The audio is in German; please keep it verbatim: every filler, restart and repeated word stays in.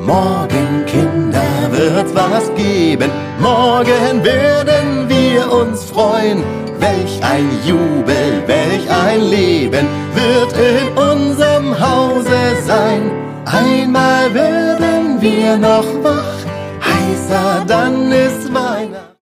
Morgen, Kinder, wird's was geben. Morgen werden wir uns freuen. Welch ein Jubel, welch ein Leben wird in unserem Hause sein. Einmal werden wir noch wach, heißer, dann ist Weihnachten.